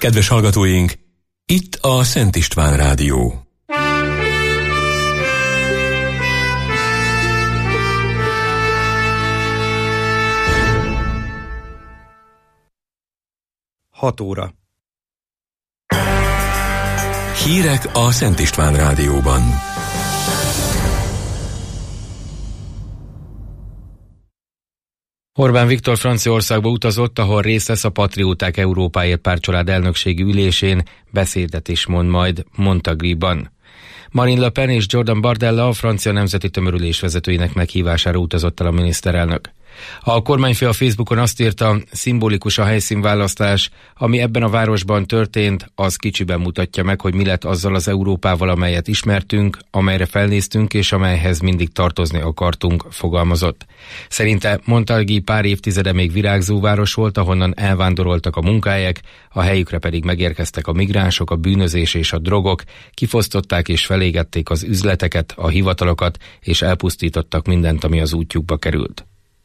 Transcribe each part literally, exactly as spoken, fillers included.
Kedves hallgatóink, itt a Szent István Rádió. hat óra. Hírek a Szent István Rádióban. Orbán Viktor Franciaországba utazott, ahol részt vesz a Patrióták Európáért pártcsalád elnökségi ülésén, beszédet is mond majd Montargis-ban. Marine Le Pen és Jordan Bardella a francia nemzeti tömörülés vezetőinek meghívására utazott el a miniszterelnök. A kormányfő a Facebookon azt írta, szimbolikus a helyszínválasztás, ami ebben a városban történt, az kicsiben mutatja meg, hogy mi lett azzal az Európával, amelyet ismertünk, amelyre felnéztünk és amelyhez mindig tartozni akartunk, fogalmazott. Szerinte Montargis pár évtizede még virágzó város volt, ahonnan elvándoroltak a munkahelyek, a helyükre pedig megérkeztek a migránsok, a bűnözés és a drogok, kifosztották és felégették az üzleteket, a hivatalokat, és elpusztítottak mindent, ami az útjukba került.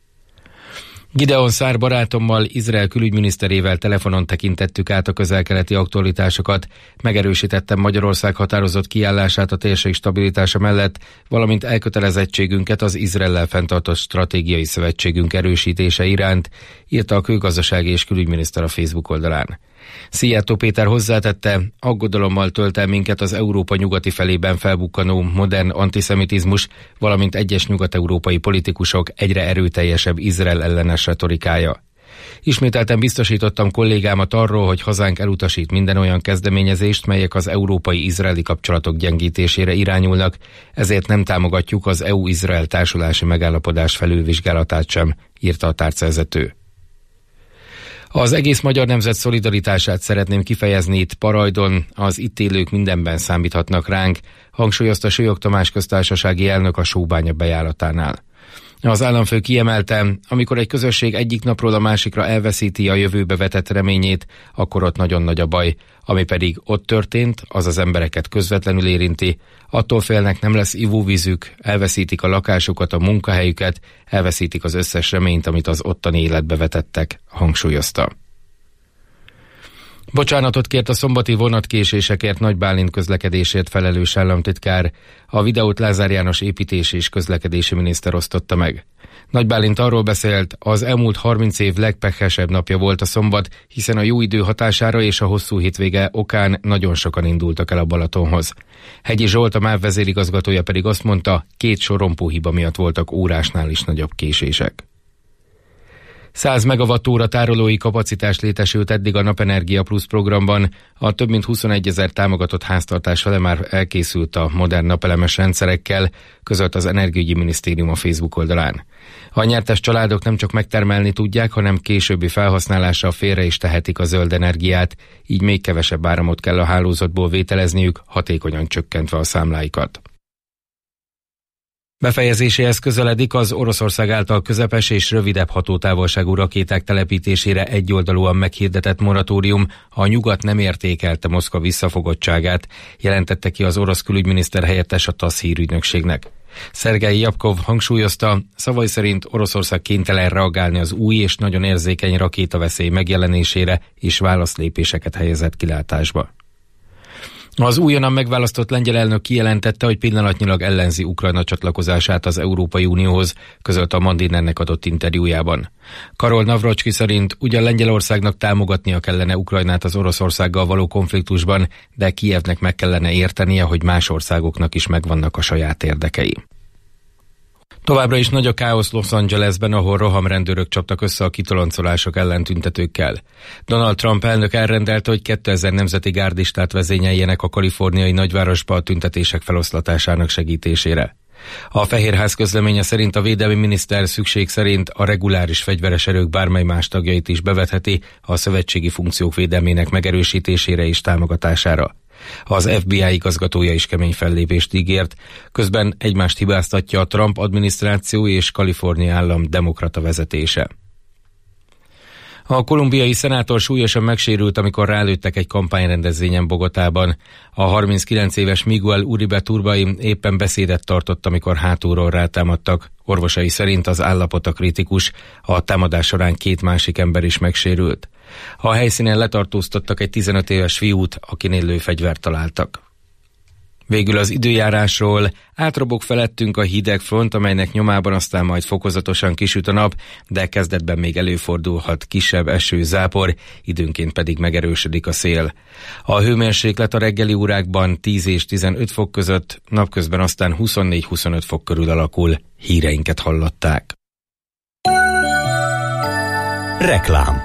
Gideon Szár barátommal, Izrael külügyminiszterével telefonon tekintettük át a közel-keleti aktualitásokat, megerősítettem Magyarország határozott kiállását a térség stabilitása mellett, valamint elkötelezettségünket az Izraellel fenntartott stratégiai szövetségünk erősítése iránt, írta a külgazdasági és külügyminiszter a Facebook oldalán. Szijjártó Péter hozzátette, aggodalommal tölt el minket az Európa nyugati felében felbukkanó modern antiszemitizmus, valamint egyes nyugat-európai politikusok egyre erőteljesebb Izrael ellenes retorikája. Ismételten biztosítottam kollégámat arról, hogy hazánk elutasít minden olyan kezdeményezést, melyek az európai-izraeli kapcsolatok gyengítésére irányulnak, ezért nem támogatjuk az é u-Izrael társulási megállapodás felülvizsgálatát sem, írta a tárcavezető. Az egész magyar nemzet szolidaritását szeretném kifejezni itt Parajdon, az itt élők mindenben számíthatnak ránk, hangsúlyozta Sőjog Tamás köztársasági elnök a Sóbánya bejáratánál. Az államfő kiemelte, amikor egy közösség egyik napról a másikra elveszíti a jövőbe vetett reményét, akkor ott nagyon nagy a baj, ami pedig ott történt, az az embereket közvetlenül érinti, attól félnek, nem lesz ivóvízük, elveszítik a lakásukat, a munkahelyüket, elveszítik az összes reményt, amit az ottani életbe vetettek, hangsúlyozta. Bocsánatot kért a szombati vonatkésésekért Nagy Bálint közlekedésért felelős államtitkár. A videót Lázár János építési és közlekedési miniszter osztotta meg. Nagy Bálint arról beszélt, az elmúlt harminc év legpehesebb napja volt a szombat, hiszen a jó idő hatására és a hosszú hétvége okán nagyon sokan indultak el a Balatonhoz. Hegyi Zsolt, a MÁV vezérigazgatója pedig azt mondta, két sorompóhiba miatt voltak órásnál is nagyobb késések. száz megawattóra tárolói kapacitás létesült eddig a Napenergia Plusz programban, a több mint huszonegyezer támogatott háztartás fele már elkészült a modern napelemes rendszerekkel, közölt az Energiaügyi Minisztérium a Facebook oldalán. A nyertes családok nem csak megtermelni tudják, hanem későbbi felhasználással félre is tehetik a zöld energiát, így még kevesebb áramot kell a hálózatból vételezniük, hatékonyan csökkentve a számláikat. Befejezéséhez közeledik az Oroszország által közepes és rövidebb hatótávolságú rakéták telepítésére egyoldalúan meghirdetett moratórium, a nyugat nem értékelte Moszkva visszafogottságát, jelentette ki az orosz külügyminiszter helyettes a TASZ hírügynökségnek. Szergej Javkov hangsúlyozta, szavai szerint Oroszország kénytelen reagálni az új és nagyon érzékeny rakétaveszély megjelenésére, és válaszlépéseket helyezett kilátásba. Az újonnan megválasztott lengyel elnök kijelentette, hogy pillanatnyilag ellenzi Ukrajna csatlakozását az Európai Unióhoz, közölte a Mandinennek adott interjújában. Karol Navrocski szerint ugyan Lengyelországnak támogatnia kellene Ukrajnát az Oroszországgal való konfliktusban, de Kijevnek meg kellene értenie, hogy más országoknak is megvannak a saját érdekei. Továbbra is nagy a káosz Los Angelesben, ahol rohamrendőrök csaptak össze a kitoloncolások ellen tüntetőkkel. Donald Trump elnök elrendelte, hogy kétezer nemzeti gárdistát vezényeljenek a kaliforniai nagyvárosba a tüntetések feloszlatásának segítésére. A Fehérház közleménye szerint a védelmi miniszter szükség szerint a reguláris fegyveres erők bármely más tagjait is bevetheti a szövetségi funkciók védelmének megerősítésére és támogatására. Az ef bé i igazgatója is kemény fellépést ígért, közben egymást hibáztatja a Trump adminisztráció és Kalifornia állam demokrata vezetése. A kolumbiai szenátor súlyosan megsérült, amikor rálőttek egy kampányrendezvényen Bogotában. A harminckilenc éves Miguel Uribe Turbay éppen beszédet tartott, amikor hátulról rátámadtak. Orvosai szerint az állapota kritikus, a támadás során két másik ember is megsérült. A helyszínen letartóztattak egy tizenöt éves fiút, akinél lőfegyvert találtak. Végül az időjárásról. Átrobog felettünk a hideg front, amelynek nyomában aztán majd fokozatosan kisüt a nap, de kezdetben még előfordulhat kisebb eső-zápor, időnként pedig megerősödik a szél. A hőmérséklet a reggeli órákban tíz és tizenöt fok között, napközben aztán huszonnégy-huszonöt fok körül alakul. Híreinket hallották. Reklám.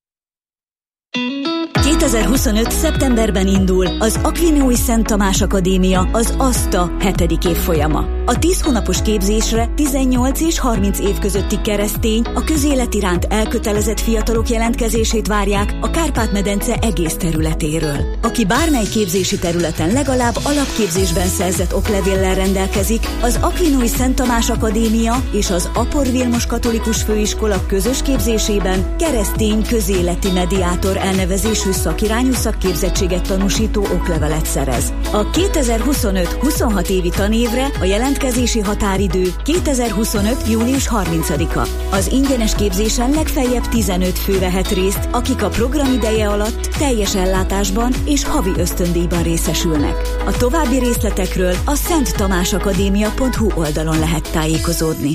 kétezer-huszonöt. szeptemberben indul az Akvinói Szent Tamás Akadémia, az ASTA hetedik évfolyama. A tíz hónapos képzésre tizennyolc és harminc év közötti keresztény, a közélet iránt elkötelezett fiatalok jelentkezését várják a Kárpát-medence egész területéről. Aki bármely képzési területen legalább alapképzésben szerzett oklevéllel rendelkezik, az Akvinói Szent Tamás Akadémia és az Apor Vilmos Katolikus Főiskola közös képzésében keresztény közéleti mediátor elnevezésű szakirányú szakképzettséget tanúsító oklevelet szerez. A kétezer-huszonöt-huszonhat évi tanévre a jelentkezési határidő kétezer-huszonöt. június harmincadika. Az ingyenes képzésen legfeljebb tizenöt fő vehet részt, akik a program ideje alatt teljes ellátásban és havi ösztöndíjban részesülnek. A további részletekről a szent tamás akadémia pont hu oldalon lehet tájékozódni.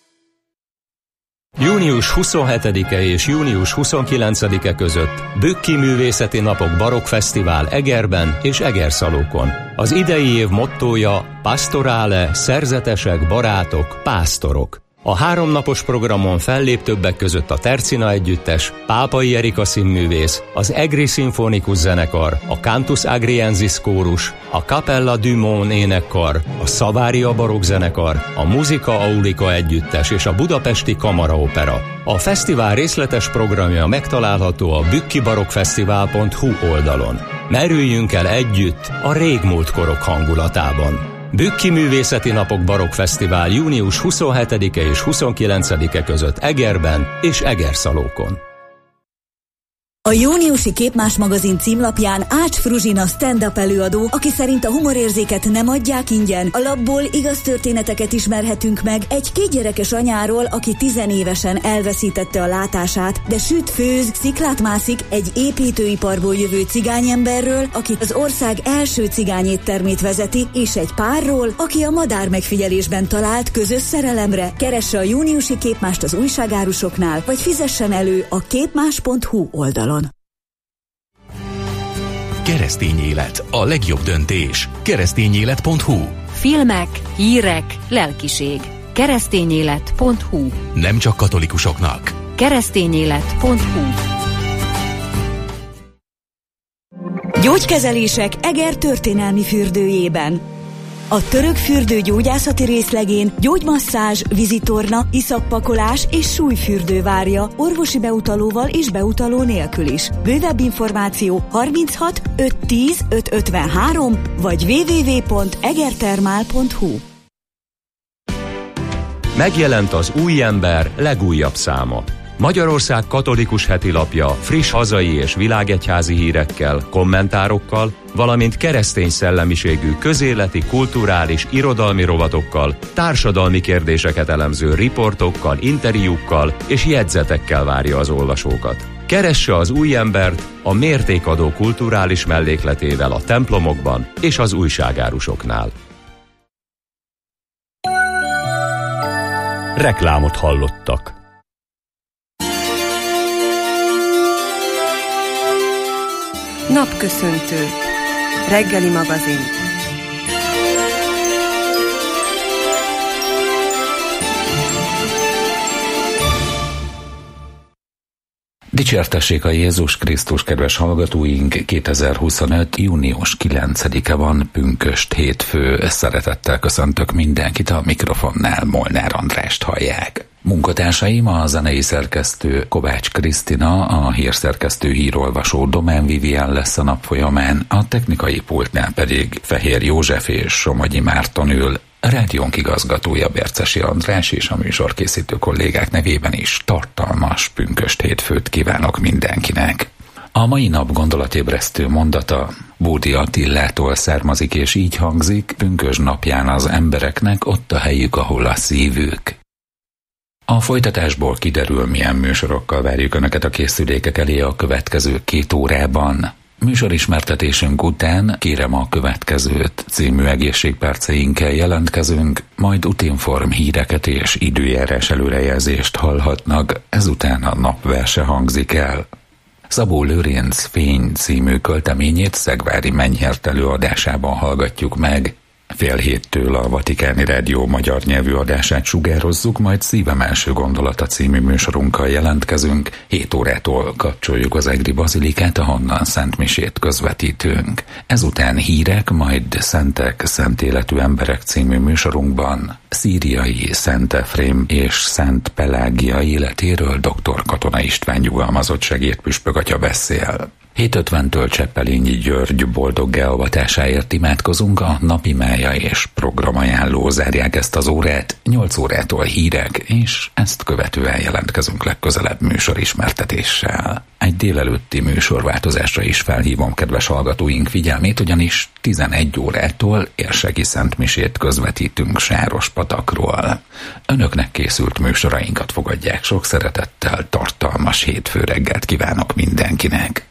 június huszonhetedike és június huszonkilencedike között Bükki Művészeti Napok Barokkfesztivál Egerben és Egerszalókon. Az idei év mottója Pastorale, szerzetesek, barátok, pásztorok. A háromnapos programon fellép többek között a Tercina Együttes, Pápai Erika színművész, az Egri Szimfonikus Zenekar, a Cantus Agriensis Kórus, a Capella du Monde énekkar, a Savaria Barokk Zenekar, a Musica Aulica Együttes és a Budapesti Kamaraopera. A fesztivál részletes programja megtalálható a bükki barokkfesztivál pont hu oldalon. Merüljünk el együtt a régmúlt korok hangulatában. Bükki Művészeti Napok Barokkfesztivál június huszonhetedike és huszonkilencedike között Egerben és Egerszalókon. A júniusi Képmás magazin címlapján Ács Fruzsina stand-up előadó, aki szerint a humorérzéket nem adják ingyen. A lapból igaz történeteket ismerhetünk meg egy kétgyerekes anyáról, aki tizenévesen elveszítette a látását, de süt, főz, sziklát mászik, egy építőiparból jövő cigányemberről, aki az ország első cigányéttermét vezeti, és egy párról, aki a madár megfigyelésben talált közös szerelemre. Keresse a júniusi Képmást az újságárusoknál, vagy fizessen elő a képmás pont hu oldalon. Keresztény élet, a legjobb döntés. keresztényélet pont hu. Filmek, hírek, lelkiség. keresztényélet pont hu. Nem csak katolikusoknak. keresztényélet pont hu. Gyógykezelések Eger történelmi fürdőjében. A török fürdő gyógyászati részlegén gyógymasszázs, vízitorna, iszappakolás és súlyfürdő várja orvosi beutalóval és beutaló nélkül is. Bővebb információ harminchat ötszáz tíz ötszázötvenhárom vagy double-u double-u double-u pont egertermál pont hu. Megjelent az Új Ember legújabb száma. Magyarország katolikus hetilapja friss hazai és világegyházi hírekkel, kommentárokkal, valamint keresztény szellemiségű közéleti, kulturális, irodalmi rovatokkal, társadalmi kérdéseket elemző riportokkal, interjúkkal és jegyzetekkel várja az olvasókat. Keresse az Új Embert a mértékadó kulturális mellékletével a templomokban és az újságárusoknál. Reklámot hallottak. Napköszöntő. Reggeli magazin. Dicsértessék a Jézus Krisztus, kedves hallgatóink! kétezer-huszonöt. június kilencedike van, pünkösd hétfő. Szeretettel köszöntök mindenkit, a mikrofonnál Molnár Andrást hallják. Munkatársaim a zenei szerkesztő Kovács Krisztina, a hírszerkesztő hírolvasó Domán Vivien lesz a nap folyamán, a technikai pultnál pedig Fehér József és Somogyi Márton ül. A rádiónk igazgatója Bercesi András és a műsorkészítő kollégák nevében is tartalmas pünkösd hétfőt kívánok mindenkinek. A mai nap gondolatébresztő mondata Bódi Attilától származik, és így hangzik: pünkösd napján az embereknek ott a helyük, ahol a szívük. A folytatásból kiderül, milyen műsorokkal várjuk Önöket a készülékek elé a következő két órában. Műsorismertetésünk után Kérem a következőt című egészségperceinkkel jelentkezünk, majd Utinform híreket és időjárás előrejelzést hallhatnak, ezután a napverse hangzik el. Szabó Lőrinc Fény című költeményét Szegvári Mennyert előadásában hallgatjuk meg. Fél héttől a Vatikáni Rádió magyar nyelvű adását sugározzuk, majd Szívem első gondolata című műsorunkkal jelentkezünk. hét órától kapcsoljuk az Egri Bazilikát, ahonnan szentmisét közvetítünk. Ezután hírek, majd Szentek, Szent Életű Emberek című műsorunkban Szíriai Szent Efrém és Szent Pelágia életéről dr. Katona István nyugalmazott segédpüspök atya beszél. hét ötventől Cseppelényi György boldog elavatásáért imádkozunk, a napi mája és programajánló zárják ezt az órát, nyolc órától hírek, és ezt követően jelentkezünk legközelebb műsorismertetéssel. Egy délelőtti műsorváltozásra is felhívom kedves hallgatóink figyelmét, ugyanis tizenegy órától érseki szentmisét közvetítünk Sárospatakról. Önöknek készült műsorainkat fogadják sok szeretettel, tartalmas hétfő reggelt kívánok mindenkinek!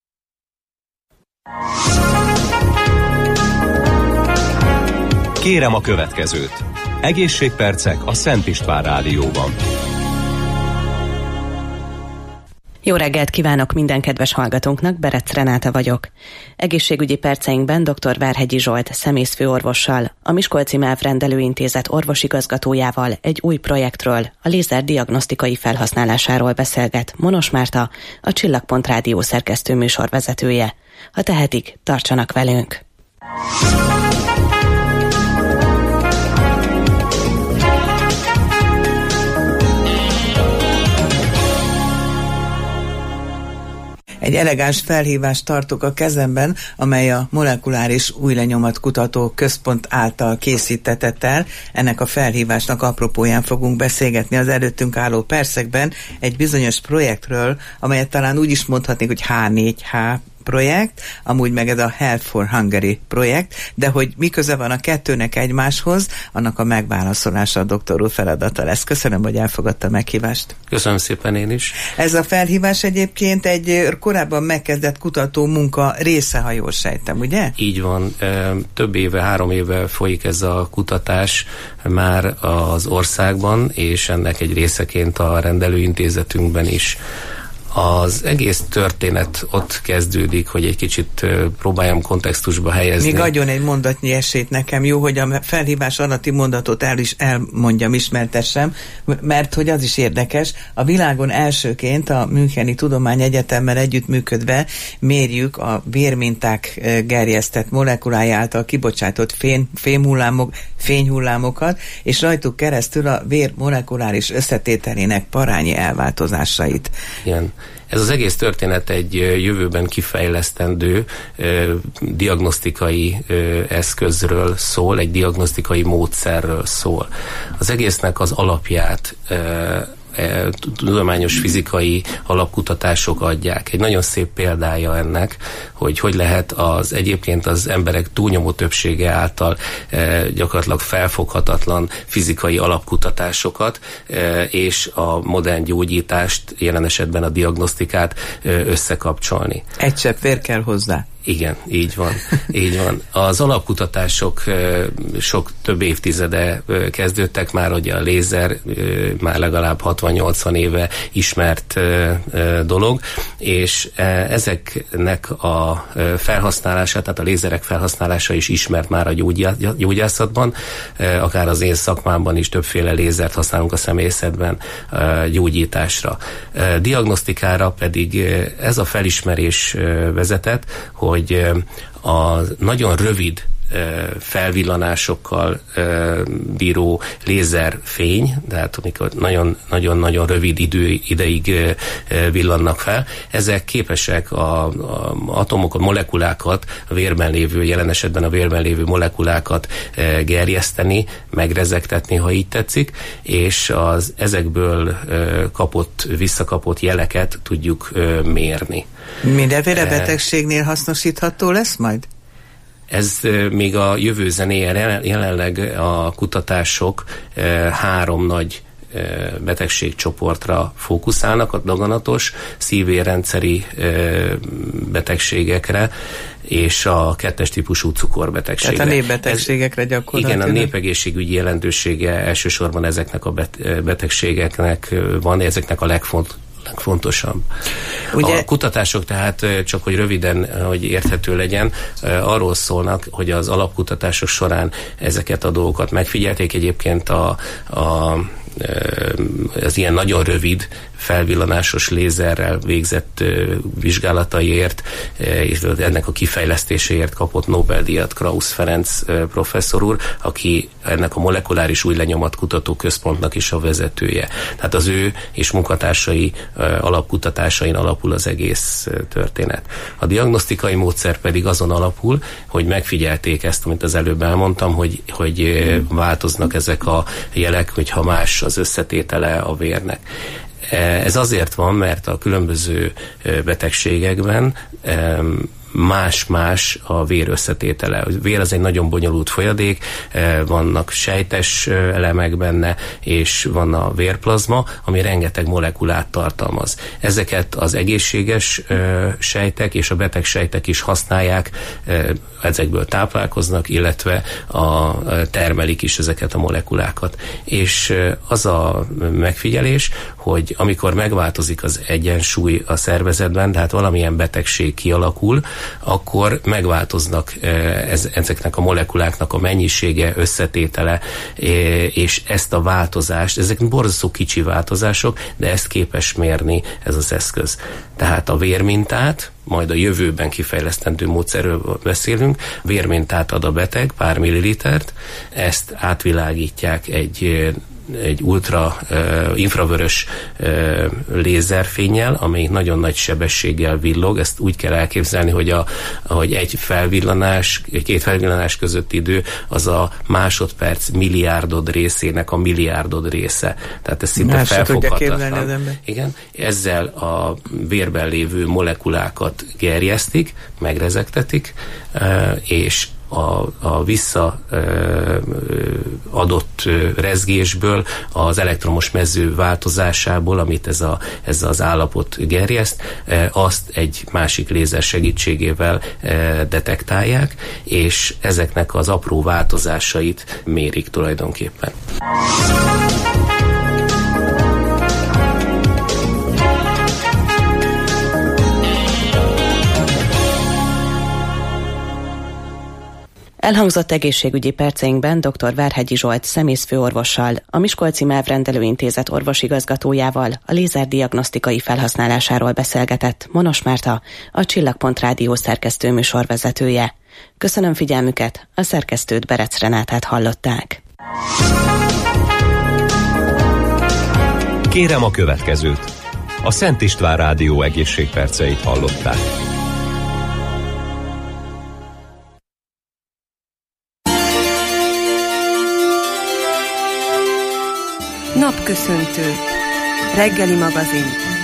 Kérem a következőt. Egészségpercek a Szent István Rádióban. Jó reggelt kívánok minden kedves hallgatónknak, Berec Renáta vagyok. Egészségügyi perceinkben dr. Várhegyi Zsolt szemészfőorvossal, a Miskolci MÁV rendelőintézet orvosigazgatójával egy új projektről, a lézer diagnosztikai felhasználásáról beszélget Monos Márta, a Csillagpont Rádió szerkesztő műsorvezetője. Ha tehetik, tartsanak velünk! Egy elegáns felhívást tartok a kezemben, amely a Molekuláris Újlenyomatkutató Központ által készítetett el. Ennek a felhívásnak apropóján fogunk beszélgetni az előttünk álló percekben egy bizonyos projektről, amelyet talán úgy is mondhatnék, hogy há négy há projekt, amúgy meg ez a Health for Hungary projekt, de hogy mi köze van a kettőnek egymáshoz, annak a megválaszolása a doktor úr feladata lesz. Köszönöm, hogy elfogadta a meghívást. Köszönöm szépen én is. Ez a felhívás egyébként egy korábban megkezdett kutató munka része, ha jól sejtem, ugye? Így van. Több éve, három éve folyik ez a kutatás már az országban, és ennek egy részeként a rendelőintézetünkben is. Az egész történet ott kezdődik, hogy egy kicsit próbáljam kontextusba helyezni. Még adjon egy mondatnyi esélyt nekem, jó, hogy a felhívás alatti mondatot el is elmondjam, ismertessem, mert hogy az is érdekes. A világon elsőként a Müncheni Tudományegyetemmel együttműködve mérjük a vérminták gerjesztett molekulája által kibocsátott fém, fémhullámok, fényhullámokat, és rajtuk keresztül a vér molekuláris összetételének parányi elváltozásait. Igen. Ez az egész történet egy jövőben kifejlesztendő ö, diagnosztikai ö, eszközről szól, egy diagnosztikai módszerről szól. Az egésznek az alapját ö, tudományos fizikai alapkutatások adják. Egy nagyon szép példája ennek, hogy hogy lehet az egyébként az emberek túlnyomó többsége által e, gyakorlatilag felfoghatatlan fizikai alapkutatásokat e, és a modern gyógyítást, jelen esetben a diagnosztikát e, összekapcsolni. Egy csepp vér kell hozzá. Igen, így van. Így van. Az alapkutatások sok több évtizede kezdődtek már, hogy a lézer már legalább hatvan-nyolcvan éve ismert dolog, és ezeknek a felhasználása, tehát a lézerek felhasználása is ismert már a gyógyászatban, akár az én szakmámban is többféle lézert használunk a szemészetben gyógyításra. Diagnosztikára pedig ez a felismerés vezetett, hogy a nagyon rövid felvillanásokkal bíró lézerfény, tehát amikor nagyon-nagyon rövid idő, ideig villannak fel, ezek képesek a, a atomokat, molekulákat, a vérben lévő, jelen esetben a vérben lévő molekulákat gerjeszteni, megrezegtetni, ha így tetszik, és az ezekből kapott, visszakapott jeleket tudjuk mérni. Mindenféle betegségnél hasznosítható lesz majd? Ez még a jövő zenéje, jelenleg a kutatások három nagy betegségcsoportra fókuszálnak, a daganatos, szívérrendszeri betegségekre, és a kettes típusú cukorbetegségre. Tehát a népbetegségekre gyakorlatilag. Igen, a népegészségügyi jelentősége elsősorban ezeknek a betegségeknek van, ezeknek a legfontosabb. legfontosabb. Ugye? A kutatások tehát, csak hogy röviden, hogy érthető legyen, arról szólnak, hogy az alapkutatások során ezeket a dolgokat megfigyelték. Egyébként a, a az ilyen nagyon rövid felvillanásos lézerrel végzett vizsgálataiért és ennek a kifejlesztéséért kapott Nobel-díjat Krausz Ferenc professzor úr, aki ennek a molekuláris új lenyomatkutató központnak is a vezetője. Tehát az ő és munkatársai alapkutatásain alapul az egész történet. A diagnosztikai módszer pedig azon alapul, hogy megfigyelték ezt, amit az előbb elmondtam, hogy, hogy változnak ezek a jelek, hogyha más az összetétele a vérnek. Ez azért van, mert a különböző betegségekben más-más a vér összetétele. A vér az egy nagyon bonyolult folyadék, vannak sejtes elemek benne, és van a vérplazma, ami rengeteg molekulát tartalmaz. Ezeket az egészséges sejtek és a beteg sejtek is használják, ezekből táplálkoznak, illetve a, termelik is ezeket a molekulákat. És az a megfigyelés, hogy amikor megváltozik az egyensúly a szervezetben, tehát valamilyen betegség kialakul, akkor megváltoznak ez, ezeknek a molekuláknak a mennyisége, összetétele, és ezt a változást, ezek borzasztó kicsi változások, de ezt képes mérni ez az eszköz. Tehát a vérmintát, majd a jövőben kifejlesztendő módszerről beszélünk, vérmintát ad a beteg, pár millilitert, ezt átvilágítják egy egy ultra uh, infravörös uh, lézerfénnyel, amely nagyon nagy sebességgel villog. Ezt úgy kell elképzelni, hogy, a, hogy egy felvillanás, két felvillanás közötti idő az a másodperc milliárdod részének a milliárdod része. Tehát ez szinte felfoghatatlan. Igen. Ezzel a vérben lévő molekulákat gerjesztik, megrezegtetik, uh, és a, a visszaadott rezgésből, az elektromos mező változásából, amit ez, a, ez az állapot gerjeszt, azt egy másik lézer segítségével detektálják, és ezeknek az apró változásait mérik tulajdonképpen. Elhangzott egészségügyi perceinkben dr. Várhegyi Zsolt szemészfőorvossal, a Miskolci MÁV rendelőintézet orvosigazgatójával a lézerdiagnosztikai felhasználásáról beszélgetett Monos Márta, a Csillagpont Rádió szerkesztő műsorvezetője. Köszönöm figyelmüket, a szerkesztőt, Berec Renátát hallották. Kérem a következőt. A Szent István Rádió egészségperceit hallották. Napköszöntő. Reggeli magazin.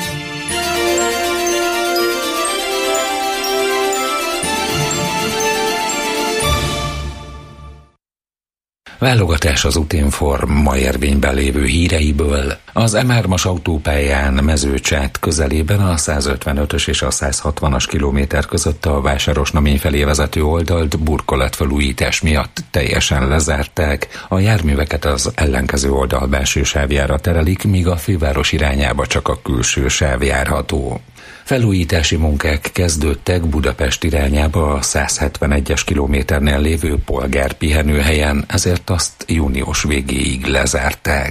Válogatás az Utinform ma érvényben lévő híreiből. Az em hármas autópályán Mezőcsát közelében a százötvenötös és a százhatvanas kilométer között a Vásáros-Namény felé vezető oldalt burkolatfelújítás miatt teljesen lezárták. A járműveket az ellenkező oldal belső sávjára terelik, míg a főváros irányába csak a külső sáv járható. Felújítási munkák kezdődtek Budapest irányába a százhetvenegyes kilométernél lévő polgárpihenőhelyen, ezért azt június végéig lezárták.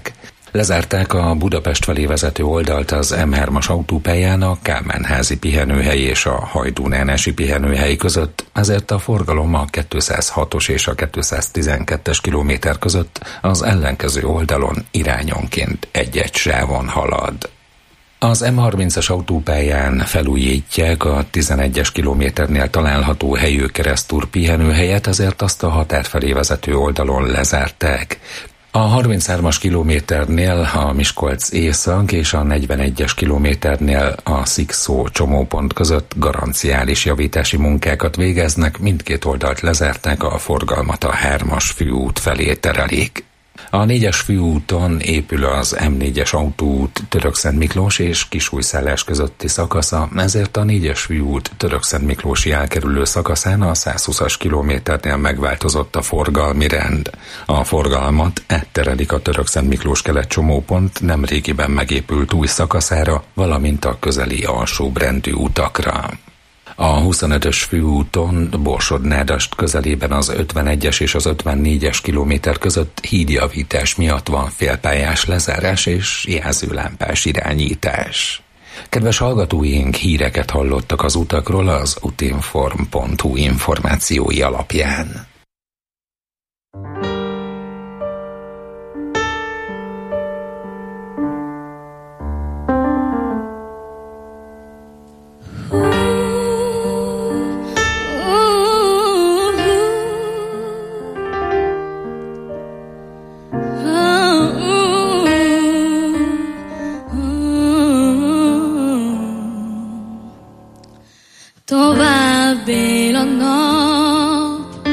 Lezárták a Budapest felé vezető oldalt az M hármas autópályán a Kálmán-házi pihenőhely és a Hajdú-Nánesi pihenőhely között, ezért a forgalom a kétszázhatos és a kétszáztizenkettes kilométer között az ellenkező oldalon irányonként egy-egy sávon halad. Az M harmincas autópályán felújítják a tizenegyes kilométernél található Helyő keresztúr pihenőhelyet, ezért azt a határ felé vezető oldalon lezárták. A harminchármas kilométernél a Miskolc észak és a negyvenegyes kilométernél a Szikszó csomópont között garanciális javítási munkákat végeznek, mindkét oldalt lezárták, a forgalmat a hármas főút felé terelik. A négyes főúton épül az M négyes autóút Törökszentmiklós és Kisújszállás közötti szakasza, ezért a négyes főút Törökszentmiklósi elkerülő szakaszán a százhúszas kilométernél megváltozott a forgalmi rend. A forgalmat átterelik a Törökszentmiklós kelet csomópont nemrégiben megépült új szakaszára, valamint a közeli alsóbrendű utakra. A huszonötös főúton Borsod-Nádast közelében az ötvenegyes és az ötvennégyes kilométer között hídjavítás miatt van félpályás lezárás és jelzőlámpás irányítás. Kedves hallgatóink, híreket hallottak az utakról az utinform pont hu információi alapján. Tovább él a nap,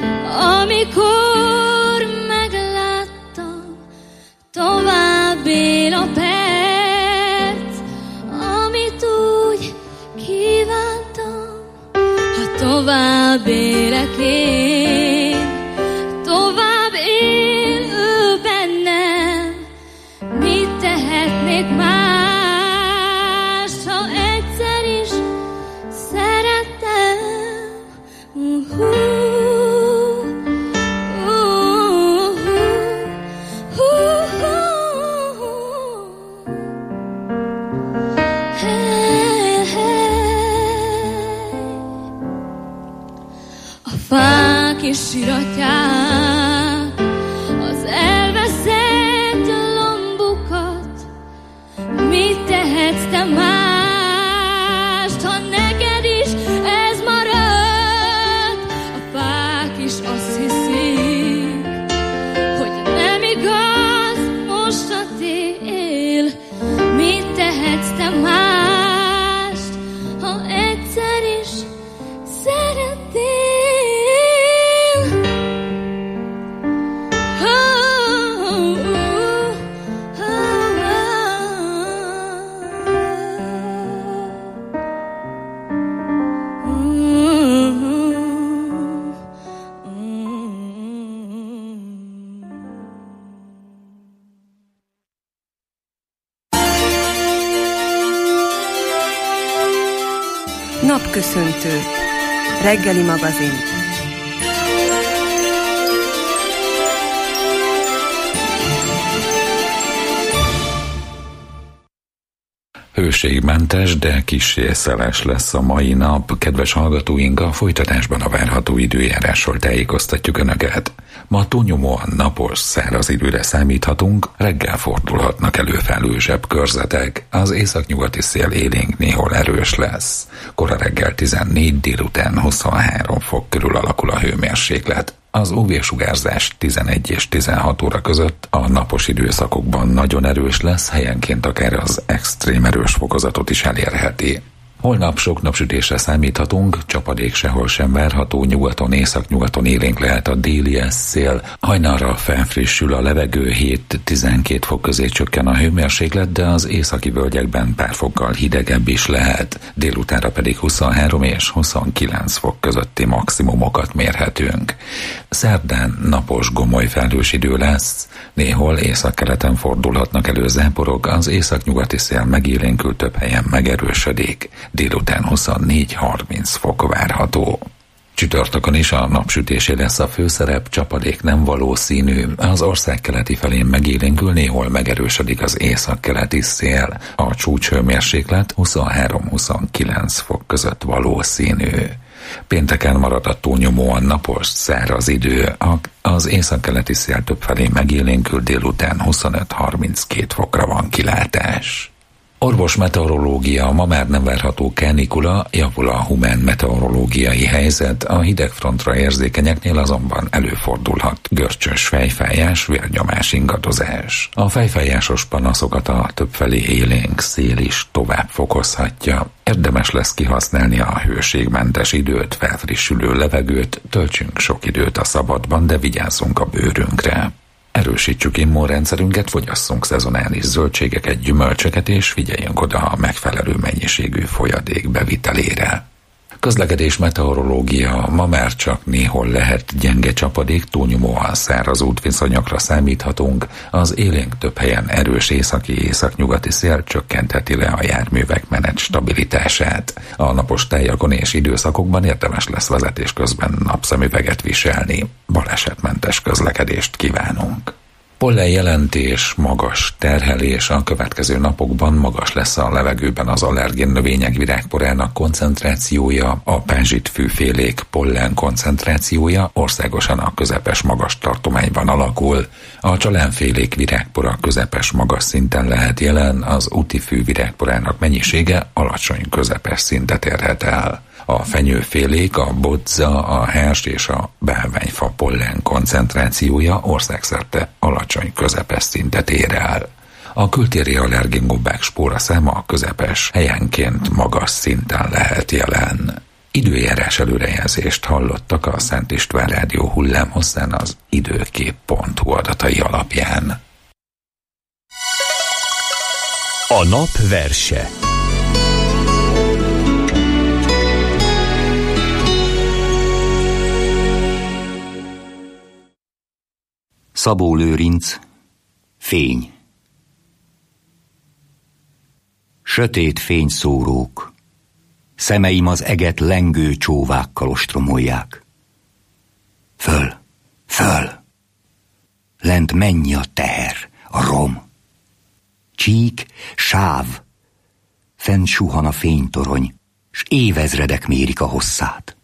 amikor megláttam, tovább él a perc, amit úgy kívántam. Ha tovább élek én, tovább él ő bennem, mit tehetnék már? Fák és siratják az elveszett lombokat, mit tehetsz te mást, ha neked is ez marad? A fák is azt hiszik, hogy nem igaz most a tél, mit tehetsz te mást, ha egyszer is szeretnél? Napköszöntő. Reggeli magazin. Hőségmentes, de kissé szeles lesz a mai nap. Kedves hallgatóink, a folytatásban a várható időjárásról tájékoztatjuk Önöket. Ma túlnyomóan napos, száraz időre számíthatunk, reggel fordulhatnak elő felhősebb körzetek, az északnyugati szél élénk néhol erős lesz. Kora reggel tizennégy, délután huszonhárom fok körül alakul a hőmérséklet. Az ú vé-sugárzás tizenegy és tizenhat óra között a napos időszakokban nagyon erős lesz, helyenként akár az extrém erős fokozatot is elérheti. Holnap sok napsütésre számíthatunk, csapadék sehol sem várható, nyugaton, északnyugaton élénk lehet a déli szél. Hajnalra felfrissül a levegő, hét-tizenkét fok közé csökken a hőmérséklet, de az északi völgyekben pár fokkal hidegebb is lehet. Délutánra pedig huszonhárom és huszonkilenc fok közötti maximumokat mérhetünk. Szerdán napos, gomoly felhős idő lesz, néhol északkeleten fordulhatnak elő záporok, az északnyugati szél megélénkül, több helyen megerősödik. Délután huszonnégy-harminc fok várható. Csütörtökön is a napsütésé lesz a főszerep, csapadék nem valószínű. Az ország keleti felén megélénkül, néhol megerősödik az északkeleti szél. A csúcshőmérséklet huszonhárom-huszonkilenc fok között valószínű. Pénteken marad a túlnyomóan napos, száraz idő. Az északkeleti szél többfelé megélénkül, délután huszonöt-harminckét fokra van kilátás. Orvos meteorológia, ma már nem várható kánikula, javul a humán meteorológiai helyzet, a hidegfrontra érzékenyeknél azonban előfordulhat görcsös fejfájás, vérnyomás ingadozás. A fejfájásos panaszokat a többfelé élénk szél is tovább fokozhatja. Érdemes lesz kihasználni a hőségmentes időt, felfrissülő levegőt, töltsünk sok időt a szabadban, de vigyázzunk a bőrünkre. Erősítsük immunrendszerünket, fogyasszunk szezonális zöldségeket, gyümölcsöket, és figyeljünk oda a megfelelő mennyiségű folyadék bevitelére. Közlekedés meteorológia, ma már csak néhol lehet gyenge csapadék, túlnyomóan száraz útviszonyokra számíthatunk, az élénk több helyen erős északi északnyugati szél csökkentheti le a járművek menet stabilitását. A napos tájakon és időszakokban érdemes lesz vezetés közben napszemüveget viselni. Balesetmentes közlekedést kívánunk. Pollen jelentés, magas terhelés, a következő napokban magas lesz a levegőben az allergén növények virágporának koncentrációja, a pázsitfűfélék pollen koncentrációja országosan a közepes magas tartományban alakul, a csalánfélék virágpora közepes magas szinten lehet jelen, az útifű virágporának mennyisége alacsony közepes szintet érhet el. A fenyőfélék, a bodza, a hárs és a bálványfa pollen koncentrációja országszerte alacsony közepes szintet ér el. A kültéri allergéngobbák spóraszáma a közepes, helyenként magas szinten lehet jelen. Időjárás előrejelzést hallottak a Szent István Rádió hullámhosszán az időkép pont hu adatai alapján. A nap verse. Szabó Lőrinc, fény. Sötét fényszórók, szemeim az eget lengő csóvákkal ostromolják. Föl, föl, lent mennyi a teher, a rom. Csík, sáv, fent suhan a fénytorony, s évezredek mérik a hosszát.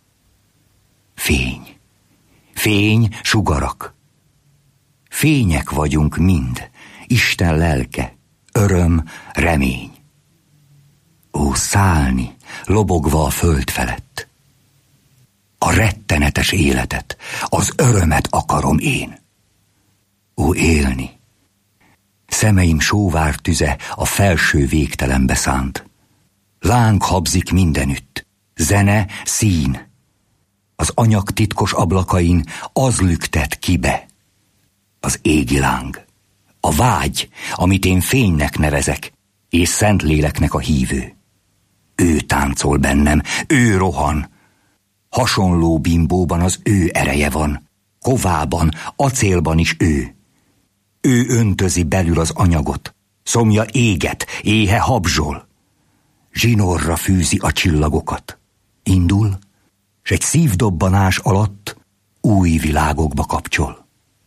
Fény, fény, sugarak. Fények vagyunk mind, Isten lelke, öröm, remény. Ó, szállni, lobogva a föld felett. A rettenetes életet, az örömet akarom én. Ó, élni. Szemeim sóvár tüze a felső végtelenbe szánt. Láng habzik mindenütt, zene, szín. Az anyag titkos ablakain az lüktet kibe. Az égi láng, a vágy, amit én fénynek nevezek, és Szentléleknek a hívő. Ő táncol bennem, ő rohan. Hasonló bimbóban az ő ereje van, kovában, acélban is ő. Ő öntözi belül az anyagot, szomja éget, éhe habzsol. Zsinorra fűzi a csillagokat. Indul, s egy szívdobbanás alatt új világokba kapcsol.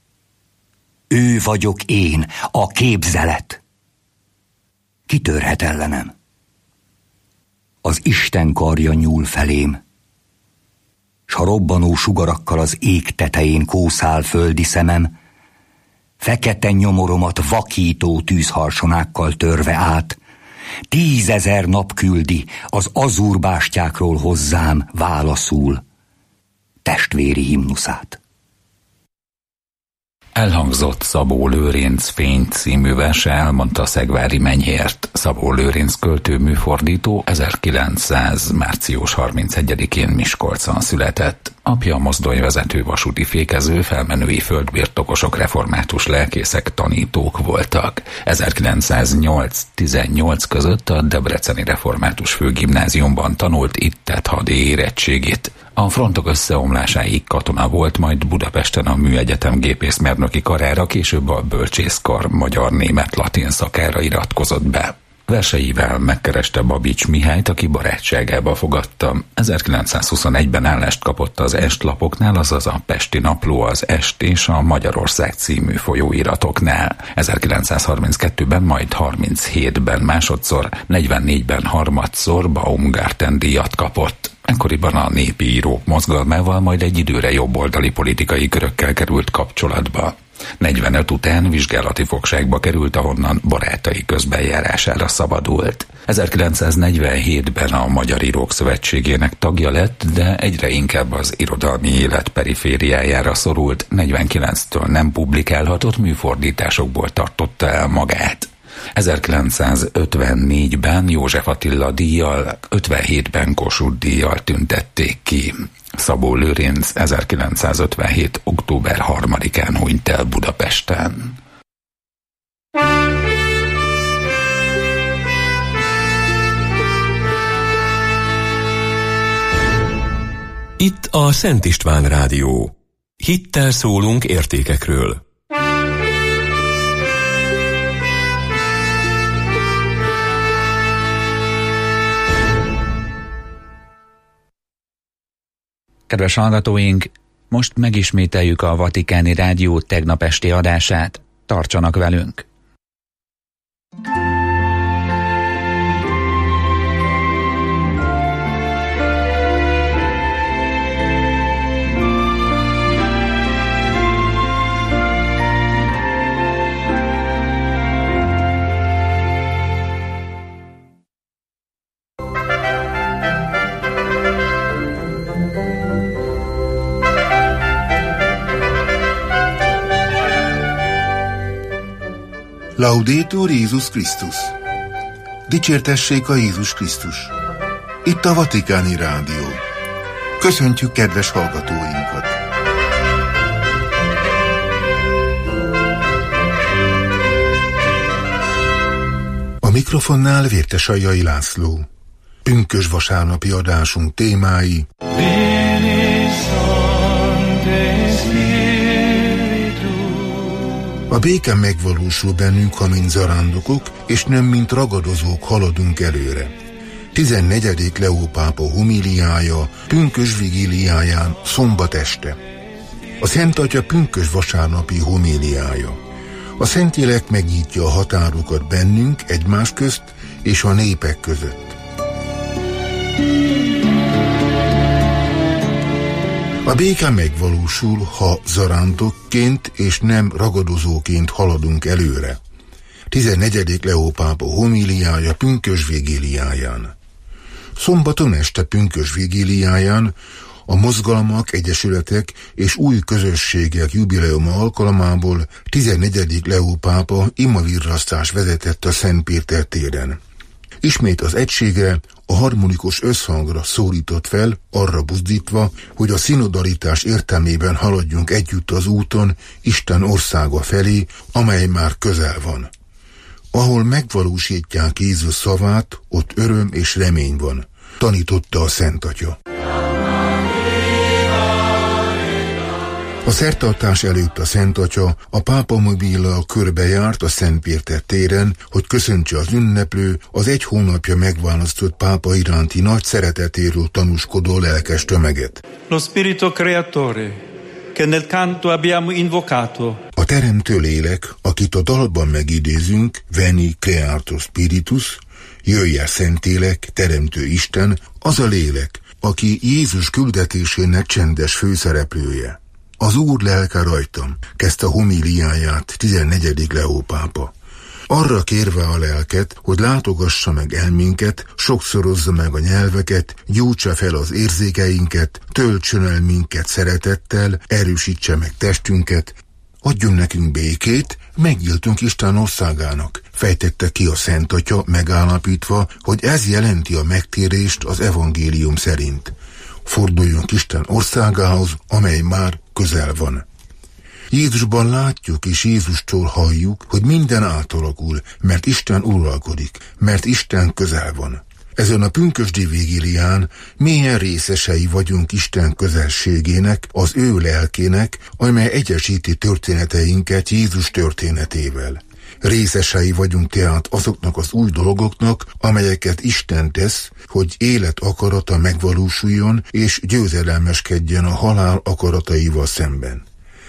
Ő vagyok én, a képzelet. Kitörhet ellenem? Az Isten karja nyúl felém, s ha robbanó sugarakkal az ég tetején kószál földi szemem, fekete nyomoromat vakító tűzharsonákkal törve át, tízezer nap küldi az azúrbástyákról hozzám válaszul testvéri himnuszát. Elhangzott Szabó Lőrinc Fény című verse, elmondta Szegvári Menyhért. Szabó Lőrinc költő műfordító ezerkilencszáz. március harmincegyedikén Miskolcon született. Apja mozdonyvezető, vasúti fékező, felmenői földbirtokosok, református lelkészek, tanítók voltak. ezerkilencszáznyolc-tizennyolc között a Debreceni Református Főgimnáziumban tanult, itt tett hadi érettségit. A frontok összeomlásáig katona volt, majd Budapesten a Műegyetem gépészmérnöki karára, később a bölcsészkar magyar-német-latin szakára iratkozott be. Verseivel megkereste Babics Mihályt, aki barátságába fogadta. ezerkilencszázhuszonegyben állást kapott az Est-lapoknál, azaz a Pesti Napló, az Est és a Magyarország című folyóiratoknál. ezerkilencszázharminckettőben, majd harminchétben másodszor, negyvennégyben harmadszor Baumgarten díjat kapott. Ekkoriban a népi írók mozgalmával, majd egy időre jobboldali politikai körökkel került kapcsolatba. negyvenöt után vizsgálati fogságba került, ahonnan barátai közbenjárására szabadult. ezerkilencszáznegyvenhétben a Magyar Írók Szövetségének tagja lett, de egyre inkább az irodalmi élet perifériájára szorult, negyvenkilenctől nem publikálhatott műfordításokból tartotta el magát. ezerkilencszázötvennégyben József Attila díjjal, ötvenhétben Kossuth díjjal tüntették ki. Szabó Lőrinc ezerkilencszázötvenhét. október harmadikán hunyt el Budapesten. Itt a Szent István Rádió. Hittel szólunk értékekről. Kedves hallgatóink, most megismételjük a Vatikáni Rádió tegnap esti adását. Tartsanak velünk! Laudetur Jézus Krisztus! Dicsértessék a Jézus Krisztus! Itt a Vatikáni Rádió. Köszöntjük kedves hallgatóinkat! A mikrofonnál Vértesajjai László. Pünkösd vasárnapi adásunk témái: a béke megvalósul bennünk, ha mint zarándokok, és nem mint ragadozók haladunk előre. tizennegyedik Leó pápa homíliája pünkösd vigíliáján szombat este. A Szent Atya pünkösd vasárnapi homíliája. A Szentlélek megnyitja a határokat bennünk, egymás közt és a népek között. A béke megvalósul, ha zarándokként és nem ragadozóként haladunk előre. tizennegyedik Leó pápa homíliája pünkösd vigíliáján. Szombaton este pünkösd vigíliáján a mozgalmak, egyesületek és új közösségek jubileuma alkalmából tizennegyedik Leó pápa imavirrasztás vezetett a Szent Péter téren. Ismét az egységre, a harmonikus összhangra szólított fel, arra buzdítva, hogy a szinodalitás értelmében haladjunk együtt az úton Isten országa felé, amely már közel van. Ahol megvalósítják Jézus szavát, ott öröm és remény van, tanította a Szent Atya. A szertartás előtt a Szent Atya a pápamobillal körbejárt a Szent Péter téren, hogy köszöntse az ünneplő, az egy hónapja megválasztott pápa iránti nagy szeretetéről tanúskodó lelkes tömeget. Lo spirito creatore, che nel canto abbiamo invocato. A teremtő lélek, akit a dalban megidézünk, Veni Creator Spiritus, jöjj el Szentélek, teremtő Isten, az a lélek, aki Jézus küldetésének csendes főszereplője. Az Úr lelke rajtam, kezdte a homíliáját tizennegyedik Leó pápa. Arra kérve a lelket, hogy látogassa meg elménket, sokszorozza meg a nyelveket, gyújtsa fel az érzékeinket, töltsön el minket szeretettel, erősítse meg testünket, adjon nekünk békét, megnyíltunk Isten országának, fejtette ki a Szent Atya, megállapítva, hogy ez jelenti a megtérést az evangélium szerint. Forduljunk Isten országához, amely már közel van. Jézusban látjuk és Jézustól halljuk, hogy minden átalakul, mert Isten uralkodik, mert Isten közel van. Ezen a pünkösdi vigílián mélyen részesei vagyunk Isten közelségének, az ő lelkének, amely egyesíti történeteinket Jézus történetével. Részesei vagyunk tehát azoknak az új dolgoknak, amelyeket Isten tesz, hogy élet akarata megvalósuljon és győzedelmeskedjen a halál akarataival szemben.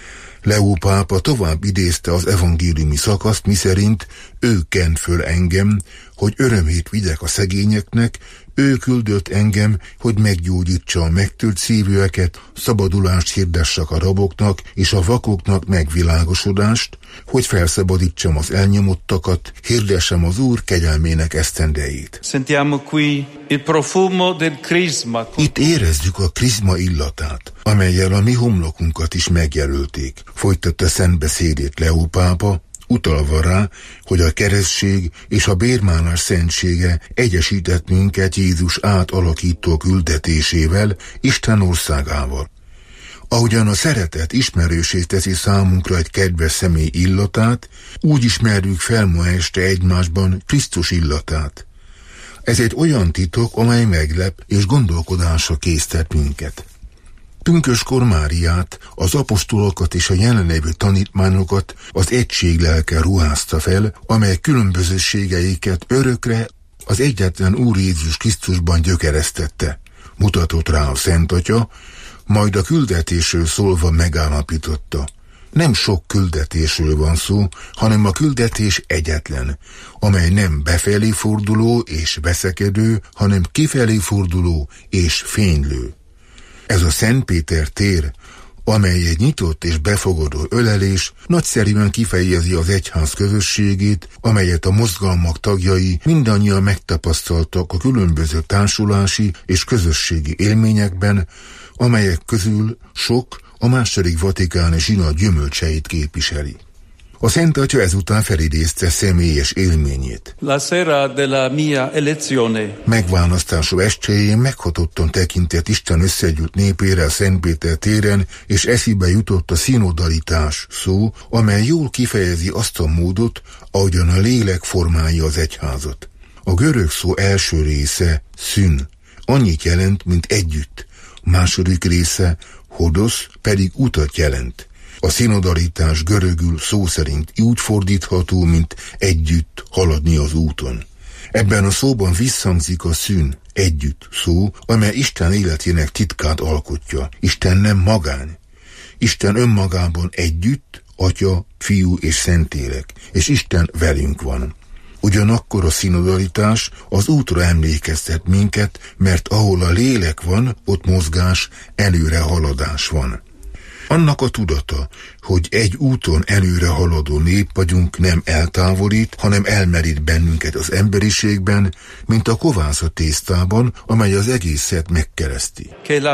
Leó pápa tovább idézte az evangéliumi szakaszt, miszerint ő kent föl engem, hogy örömét vigyek a szegényeknek, ő küldött engem, hogy meggyógyítsa a megtört szívűeket, szabadulást hirdessek a raboknak és a vakoknak megvilágosodást, hogy felszabadítsam az elnyomottakat, hirdessem az Úr kegyelmének esztendejét. Sentiamo qui il profumo del crisma. Itt érezzük a krizma illatát, amellyel a mi homlokunkat is megjelölték, folytatta szentbeszédét Leó pápa, utalva rá, hogy a keresztség és a bérmálás szentsége egyesített minket Jézus átalakító küldetésével, Isten országával. Ahogyan a szeretet ismerősé teszi számunkra egy kedves személy illatát, úgy ismerjük fel ma este egymásban Krisztus illatát. Ez egy olyan titok, amely meglep és gondolkodásra késztet minket. Pünköskor Máriát, az apostolokat és a jelenlévő tanítványokat az egység lelke ruházta fel, amely különbözőségeiket örökre az egyetlen Úr Jézus Krisztusban gyökeresztette. Mutatott rá a Szent Atya, majd a küldetésről szólva megállapította. Nem sok küldetésről van szó, hanem a küldetés egyetlen, amely nem befelé forduló és veszekedő, hanem kifelé forduló és fénylő. Ez a Szent Péter tér, amely egy nyitott és befogadó ölelés, nagyszerűen kifejezi az egyház közösségét, amelyet a mozgalmak tagjai mindannyian megtapasztaltak a különböző társulási és közösségi élményekben, amelyek közül sok a második vatikáni zsinat gyümölcseit képviseli. A Szent Atya ezután felidézte személyes élményét. La sera della mia elezione. Megválasztása estéjén meghatottan tekintett Isten összegyűlt népére a Szentpéter téren, és eszébe jutott a szinodalitás szó, amely jól kifejezi azt a módot, ahogyan a lélek formálja az egyházat. A görög szó első része szün, annyit jelent, mint együtt. A második része hodosz pedig utat jelent. A szinodalitás görögül szó szerint úgy fordítható, mint együtt haladni az úton. Ebben a szóban visszhangzik a szűn, együtt szó, amely Isten életének titkát alkotja. Isten nem magány. Isten önmagában együtt, Atya, Fiú és Szentlélek, és Isten velünk van. Ugyanakkor a szinodalitás az útra emlékeztet minket, mert ahol a lélek van, ott mozgás, előre haladás van. Annak a tudata, hogy egy úton előre haladó nép vagyunk, nem eltávolít, hanem elmerít bennünket az emberiségben, mint a kovász a tésztában, amely az egészet megkereszti.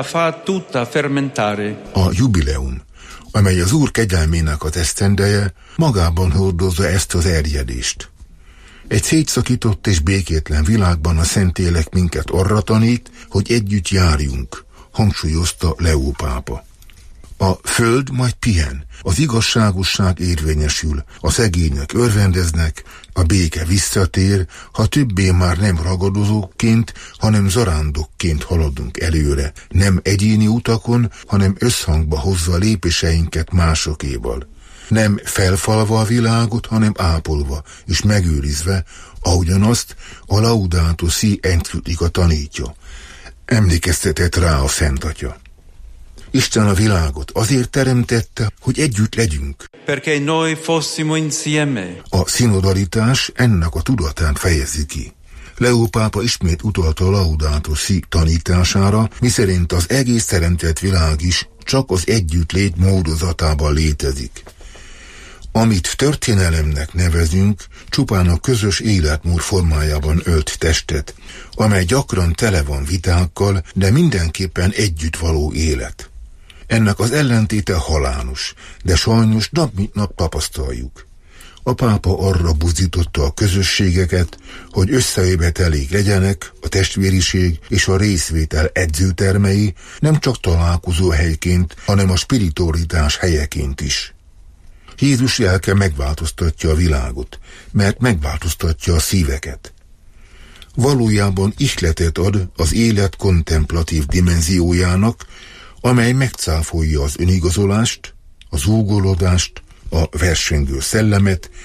A jubileum, amely az Úr kegyelmének a esztendeje, magában hordozza ezt az erjedést. Egy szétszakított és békétlen világban a Szentlélek minket arra tanít, hogy együtt járjunk, hangsúlyozta Leó pápa. A föld majd pihen, az igazságosság érvényesül, a szegények örvendeznek, a béke visszatér, ha többé már nem ragadozókként, hanem zarándokként haladunk előre, nem egyéni utakon, hanem összhangba hozva lépéseinket másokéval. Nem felfalva a világot, hanem ápolva és megőrizve, ahogyan azt a Laudato Si encyklika tanítja. Emlékeztetett rá a Szent Atya. Isten a világot azért teremtette, hogy együtt legyünk. Perché noi fossimo insieme. A szinodalitás ennek a tudatán fejezi ki. Leó pápa ismét utalta a Laudato Si tanítására, miszerint az egész teremtett világ is csak az együttlét módozatában létezik. Amit történelemnek nevezünk, csupán a közös életmód formájában ölt testet, amely gyakran tele van vitákkal, de mindenképpen együtt való élet. Ennek az ellentéte halálos, de sajnos nap mint nap tapasztaljuk. A pápa arra buzdította a közösségeket, hogy összejövetelék legyenek a testvériség és a részvétel edzőtermei, nem csak találkozó helyként, hanem a spiritualitás helyeként is. Jézus lelke megváltoztatja a világot, mert megváltoztatja a szíveket. Valójában ihletet ad az élet kontemplatív dimenziójának, amely megcáfolja az önigazolást, az zúgolódást, a versengő szellemet,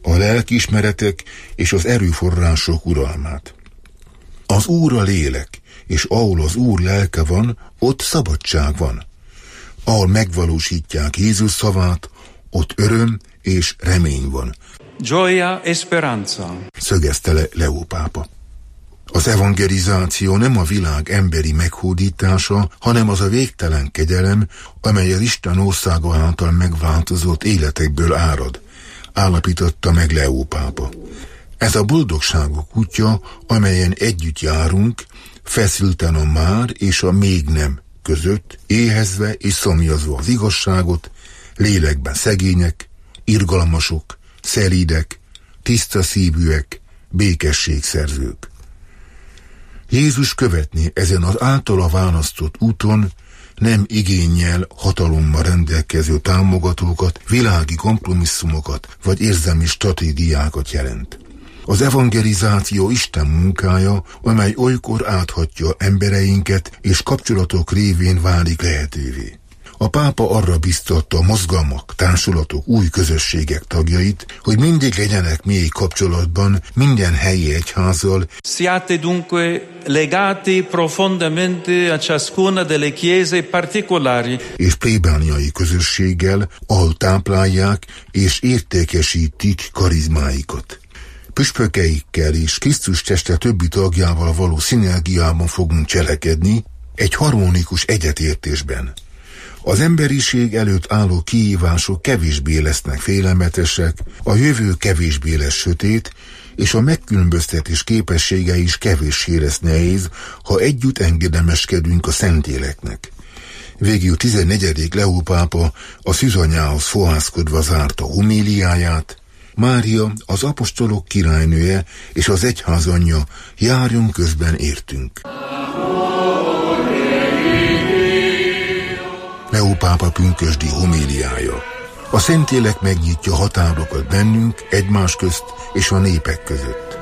a lelkiismeretek és az erőforrások uralmát. Az Úr a lélek, és ahol az Úr lelke van, ott szabadság van. Ahol megvalósítják Jézus szavát, ott öröm és remény van. Gioia e speranza. Szögezte le Leó pápa. Az evangelizáció nem a világ emberi meghódítása, hanem az a végtelen kegyelem, amely az Isten országa által megváltozott életekből árad, állapította meg Leó pápa. Ez a boldogságok útja, amelyen együtt járunk, feszülten a már és a még nem között, éhezve és szomjazva az igazságot, lélekben szegények, irgalmasok, szelídek, tiszta szívűek, békességszerzők. Jézus követni ezen az általa választott úton nem igénnyel, hatalommal rendelkező támogatókat, világi kompromisszumokat vagy érzelmi stratégiákat jelent. Az evangelizáció Isten munkája, amely olykor áthatja embereinket és kapcsolatok révén válik lehetővé. A pápa arra biztatta a mozgalmak, társulatok, új közösségek tagjait, hogy mindig legyenek mély kapcsolatban minden helyi egyházzal. Siate dunque legati profondamente a ciascuna delle chiese particolari. És plébániai közösséggel, ahol táplálják és értékesítik karizmáikat. Püspökeikkel és Krisztus teste többi tagjával való szinergiában fogunk cselekedni, egy harmonikus egyetértésben. Az emberiség előtt álló kihívások kevésbé lesznek félelmetesek, a jövő kevésbé lesz sötét, és a megkülönböztetés képessége is kevéssé lesz nehéz, ha együtt engedelmeskedünk a Szentléleknek. Végül tizennegyedik Leó pápa a szűzanyához fohászkodva zárta homíliáját. Mária, az apostolok királynője és az egyház anyja, járjon közben értünk. Leó pápa pünkösdi homíliája. A Szentlélek megnyitja határokat bennünk, egymás közt és a népek között.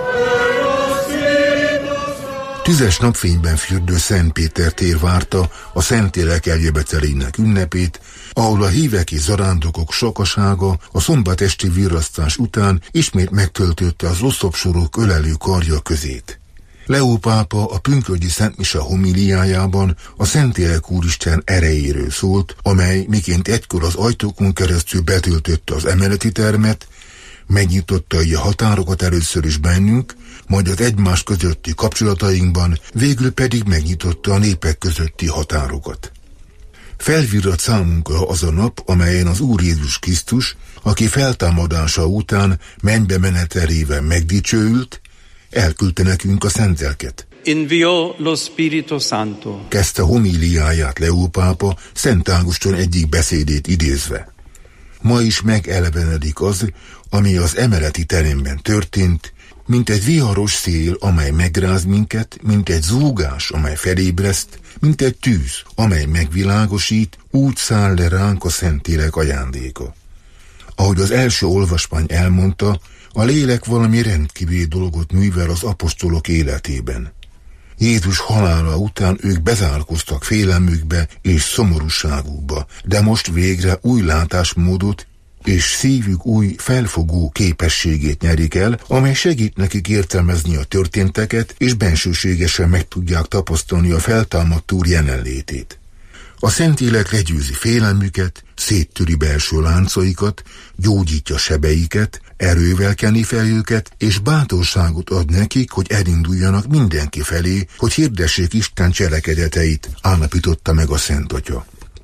Tüzes napfényben fürdő Szent Péter tér várta a Szentlélek eljövetelének ünnepét, ahol a hívek és zarándokok sokasága a szombat esti virrasztás után ismét megtöltötte az oszlopsorok ölelő karja közét. Leó pápa a pünkösdi Szent Mise homíliájában a Szentlélek Úristen erejéről szólt, amely miként egykor az ajtókon keresztül betöltötte az emeleti termet, megnyitotta így a határokat először is bennünk, majd az egymás közötti kapcsolatainkban, végül pedig megnyitotta a népek közötti határokat. Felvirrat számunkra az a nap, amelyen az Úr Jézus Krisztus, aki feltámadása után mennybe menetelével megdicsőült, elküldte nekünk a Szent Lelket. Inviò lo Spirito Santo. Kezdte homíliáját Leó pápa Szent Ágoston egyik beszédét idézve. Ma is megelevenedik az, ami az emeleti teremben történt, mint egy viharos szél, amely megráz minket, mint egy zúgás, amely felébreszt, mint egy tűz, amely megvilágosít, úgy száll le ránk a Szentlélek ajándéka. Ahogy az első olvasmány elmondta, a lélek valami rendkívüli dolgot művel az apostolok életében. Jézus halála után ők bezárkoztak félelmükbe és szomorúságukba, de most végre új látásmódot és szívük új felfogó képességét nyerik el, amely segít nekik értelmezni a történteket, és bensőségesen meg tudják tapasztalni a feltámadt Úr jelenlétét. A Szentlélek legyőzi félelmüket, széttöri belső láncaikat, gyógyítja sebeiket, erővel keni fel őket, és bátorságot ad nekik, hogy elinduljanak mindenki felé, hogy hirdessék Isten cselekedeteit, állapította meg a Szent Atya.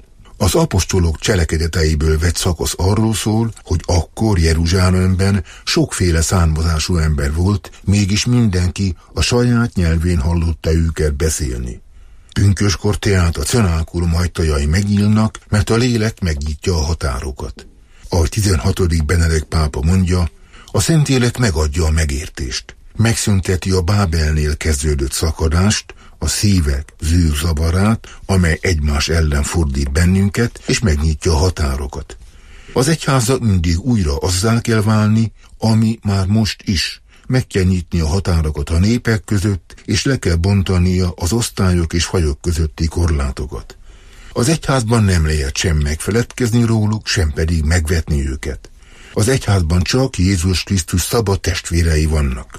Az apostolok cselekedeteiből vett szakasz arról szól, hogy akkor Jeruzsálemben sokféle származású ember volt, mégis mindenki a saját nyelvén hallotta őket beszélni. Pünköskor tehát a cenákulum ajtajai megnyílnak, mert a lélek megnyitja a határokat. Ahogy tizenhatodik Benedek pápa mondja, a Szentlélek megadja a megértést. Megszünteti a Bábelnél kezdődött szakadást, a szívek zűrzavarát, amely egymás ellen fordít bennünket, és megnyitja a határokat. Az egyháznak mindig újra azzá kell válni, ami már most is. Meg kell nyitni a határokat a népek között, és le kell bontania az osztályok és fajok közötti korlátokat. Az egyházban nem lehet sem megfeledkezni róluk, sem pedig megvetni őket. Az egyházban csak Jézus Krisztus szabad testvérei vannak.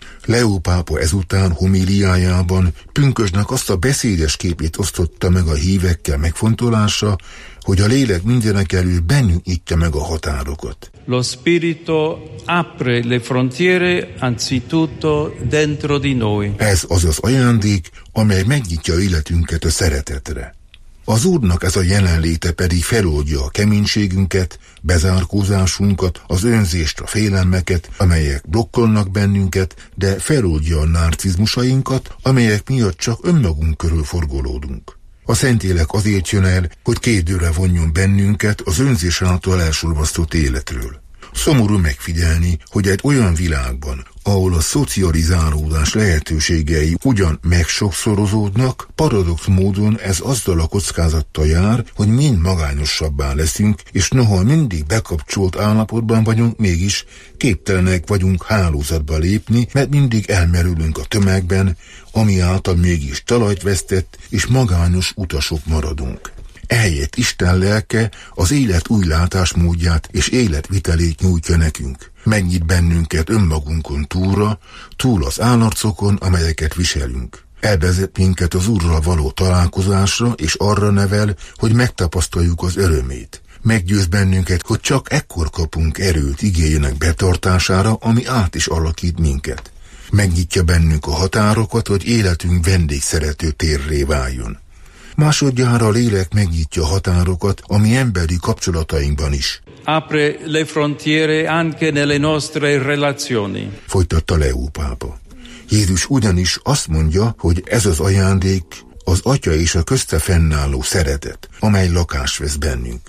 Leó pápa ezután homíliájában pünkösdnek azt a beszédes képét osztotta meg a hívekkel megfontolása, hogy a lélek mindenekelőtt bennünk nyitja meg a határokat. Lo Spirito apre le frontiere anzitutto dentro di noi. Ez az az ajándék, amely megnyitja életünket a szeretetre. Az Úrnak ez a jelenléte pedig feloldja a keménységünket, bezárkózásunkat, az önzést, a félelmeket, amelyek blokkolnak bennünket, de feloldja a narcizmusainkat, amelyek miatt csak önmagunk körül forgolódunk. A Szentlélek azért jön el, hogy kérdőre vonjon bennünket az önzés által elsorvasztott életről. Szomorú megfigyelni, hogy egy olyan világban, ahol a szocializálódás lehetőségei ugyan megsokszorozódnak, paradox módon ez azzal a kockázattal jár, hogy mind magányosabbá leszünk, és noha mindig bekapcsolt állapotban vagyunk, mégis képtelenek vagyunk hálózatba lépni, mert mindig elmerülünk a tömegben, ami által mégis talajt vesztett, és magányos utasok maradunk. Ehelyett Isten lelke az élet új látásmódját és életvitelét nyújtja nekünk. Megnyit bennünket önmagunkon túlra, túl az állarcokon, amelyeket viselünk. Elvezet minket az Úrral való találkozásra, és arra nevel, hogy megtapasztaljuk az örömét. Meggyőz bennünket, hogy csak ekkor kapunk erőt igéjének betartására, ami át is alakít minket. Megnyitja bennünk a határokat, hogy életünk vendégszerető térré váljon. Másodjára a lélek megnyitja a határokat a mi emberi kapcsolatainkban is. Apre le frontiere anche nelle nostre relazioni. Folytatta Leó pápa. Jézus ugyanis azt mondja, hogy ez az ajándék az Atya és a közte fennálló szeretet, amely lakást vesz bennünk.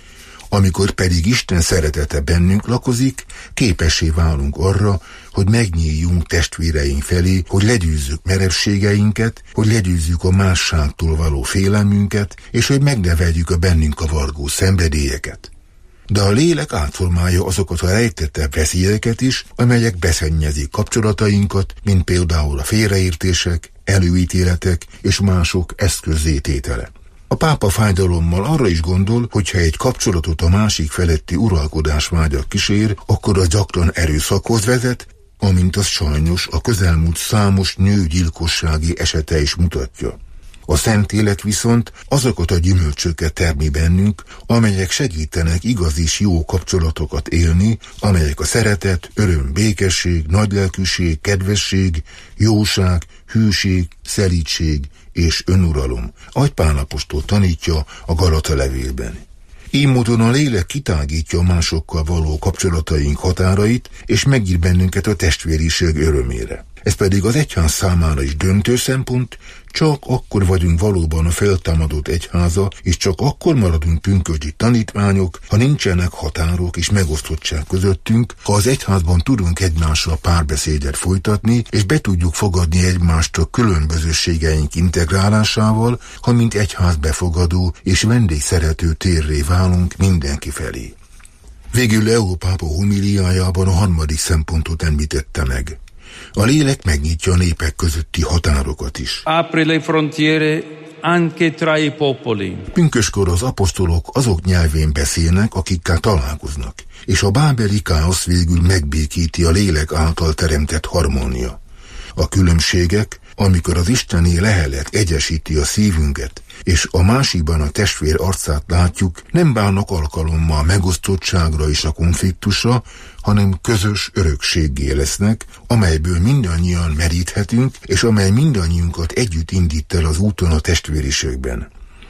Amikor pedig Isten szeretete bennünk lakozik, képessé válunk arra, hogy megnyíljunk testvéreink felé, hogy legyőzzük merevségeinket, hogy legyőzzük a másságtól való félelmünket, és hogy megneveljük a bennünk kavargó szenvedélyeket. De a lélek átformálja azokat a rejtettebb veszélyeket is, amelyek beszennyezik kapcsolatainkat, mint például a félreértések, előítéletek és mások eszközzététele. A pápa fájdalommal arra is gondol, hogyha egy kapcsolatot a másik feletti uralkodásvágya kísér, akkor az gyakran erőszakhoz vezet, amint az sajnos a közelmúlt számos nőgyilkossági esete is mutatja. A Szentlélek viszont azokat a gyümölcsöket termi bennünk, amelyek segítenek igaz és jó kapcsolatokat élni, amelyek a szeretet, öröm, békesség, nagylelkűség, kedvesség, jóság, hűség, szelídség és önuralom, ahogy Pál apostol tanítja a Galata levélben. Így módon a lélek kitágítja a másokkal való kapcsolataink határait, és megír bennünket a testvériség örömére. Ez pedig az egyház számára is döntő szempont, csak akkor vagyunk valóban a feltámadott egyháza, és csak akkor maradunk pünkösdi tanítványok, ha nincsenek határok és megosztottság közöttünk, ha az egyházban tudunk egymással párbeszédet folytatni, és be tudjuk fogadni egymást a különbözőségeink integrálásával, ha mint egyház befogadó és vendégszerető térré válunk mindenki felé. Végül Leó pápa homíliájában a harmadik szempontot említette meg. A lélek megnyitja a népek közötti határokat is. Apre le frontiere anche tra i popoli. Pünköskor az apostolok azok nyelvén beszélnek, akikkel találkoznak, és a bábeli káosz végül megbékíti a lélek által teremtett harmónia. A különbségek, amikor az isteni lehelet egyesíti a szívünket, és a másikban a testvér arcát látjuk, nem bánnak alkalommal megosztottságra és a konfliktusra, hanem közös örökséggé lesznek, amelyből mindannyian meríthetünk, és amely mindannyiunkat együtt indít el az úton a testvériségben.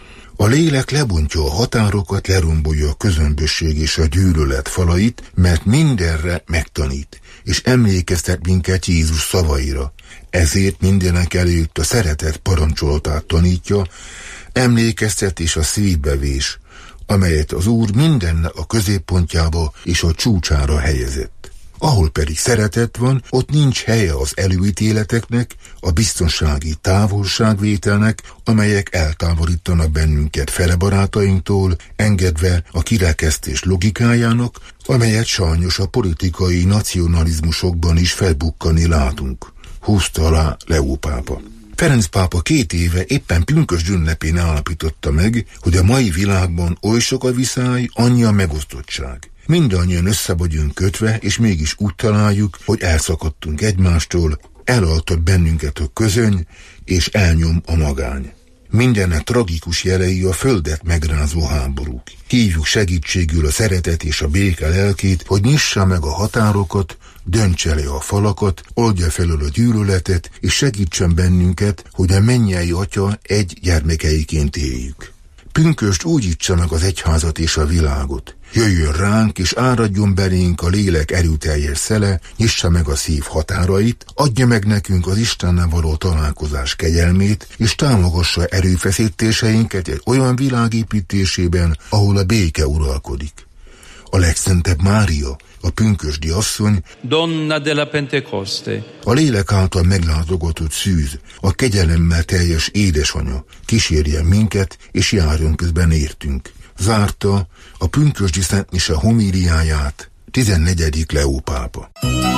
A lélek lebontja a határokat, lerombolja a közömbösség és a gyűlölet falait, mert mindenre megtanít, és emlékeztet minket Jézus szavaira. Ezért mindenek előtt a szeretet parancsolatát tanítja, emlékeztetés a szívbevés, amelyet az Úr mindennek a középpontjába és a csúcsára helyezett. Ahol pedig szeretet van, ott nincs helye az előítéleteknek, a biztonsági távolságvételnek, amelyek eltávolítanak bennünket fele barátainktól, engedve a kirekesztés logikájának, amelyet sajnos a politikai nacionalizmusokban is felbukkani látunk. Húzta alá Leó pápa. Ferenc pápa két éve éppen pünkösd ünnepén állapította meg, hogy a mai világban oly sok a viszály, annyi a megosztottság. Mindannyian össze vagyunk kötve, és mégis úgy találjuk, hogy elszakadtunk egymástól, elaltott bennünket a közöny, és elnyom a magány. Mindennek tragikus jelei a földet megrázó háborúk. Hívjuk segítségül a szeretet és a béke lelkét, hogy nyissa meg a határokat, döntse le a falakat, oldja felől a gyűlöletet, és segítsen bennünket, hogy a mennyei Atya egy gyermekeiként éljük. Pünkösd újítsa meg az egyházat és a világot. Jöjjön ránk, és áradjon belénk a lélek erőteljes szele, nyissa meg a szív határait, adja meg nekünk az Istennel való találkozás kegyelmét, és támogassa erőfeszítéseinket egy olyan világ építésében, ahol a béke uralkodik. A legszentebb Mária, a pünkösdi asszony, Donna della Pentecoste, a lélek által meglátogatott szűz, a kegyelemmel teljes édesanya, kísérjen minket, és járjon közben értünk. Zárta a pünkösdi szentmise homíliáját tizennegyedik Leó pápa.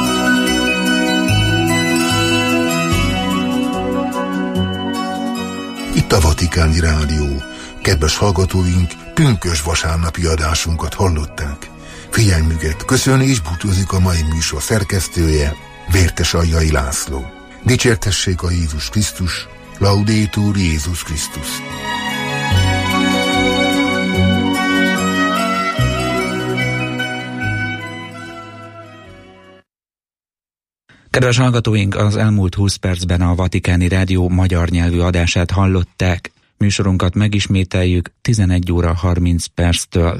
Itt a Vatikáni Rádió. Kedves hallgatóink, pünkösd vasárnapi adásunkat hallották. Figyelmüket köszöni és búcsúzik a mai műsor szerkesztője, Vértes Aljai László. Dicsértessék a Jézus Krisztus, Laudetur Jézus Krisztus. Kedves hallgatóink, az elmúlt húsz percben a Vatikáni Rádió magyar nyelvű adását hallották. Műsorunkat megismételjük tizenegy óra harminc perctől.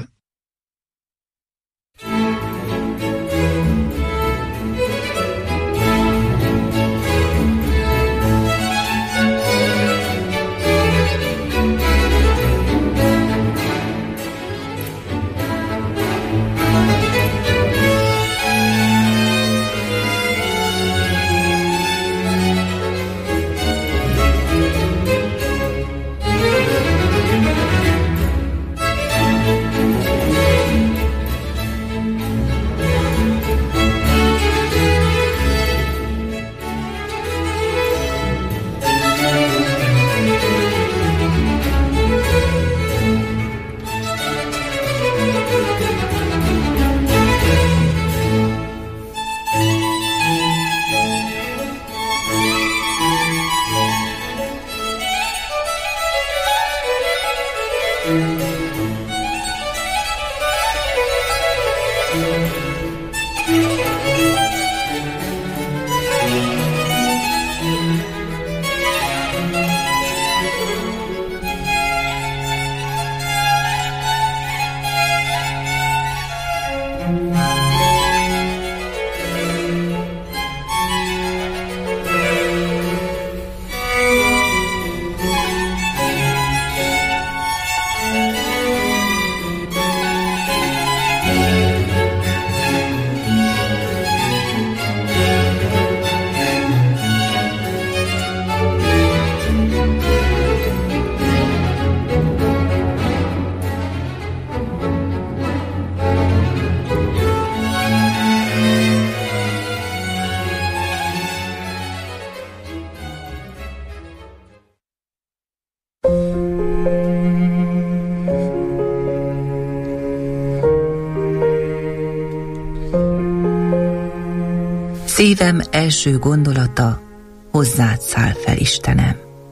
Szívem első gondolata, hozzád száll fel, Istenem.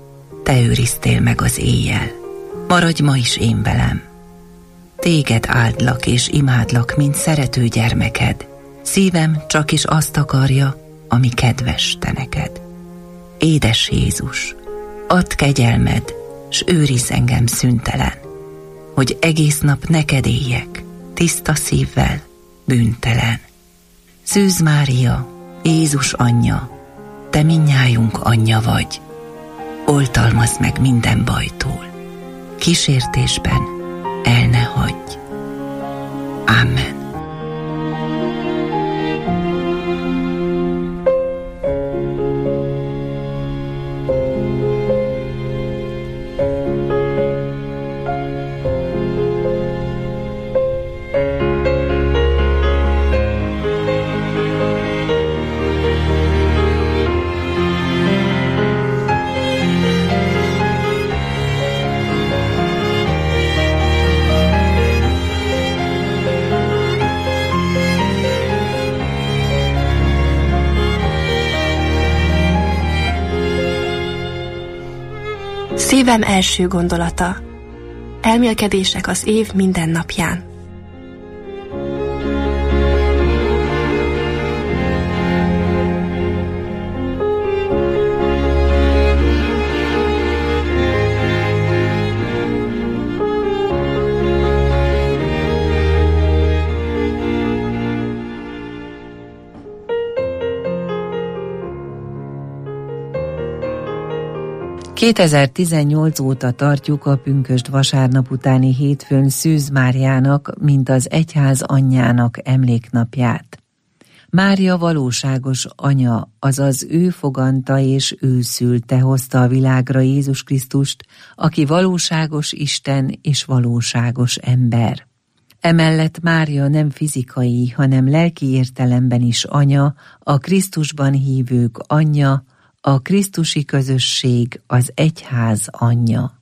Te őriztél meg az éjjel, maradj ma is én velem. Téged áldlak és imádlak, mint szerető gyermeked. Szívem csak is azt akarja, ami kedves te neked. Édes Jézus, add kegyelmed, s őrizz engem szüntelen, hogy egész nap neked éljek, tiszta szívvel, bűntelen. Szűz Mária, Jézus anyja, te mindnyájunk anyja vagy. Oltalmazd meg minden bajtól, kísértésben el ne hagyj. Amen. Szívem első gondolata. Elmélkedések az év minden napján. kétezer-tizennyolc óta tartjuk a pünkösd vasárnap utáni hétfőn Szűz Máriának, mint az egyház anyjának emléknapját. Mária valóságos anya, azaz ő foganta és ő szülte, hozta a világra Jézus Krisztust, aki valóságos Isten és valóságos ember. Emellett Mária nem fizikai, hanem lelki értelemben is anya, a Krisztusban hívők anyja, a krisztusi közösség, az egyház anyja.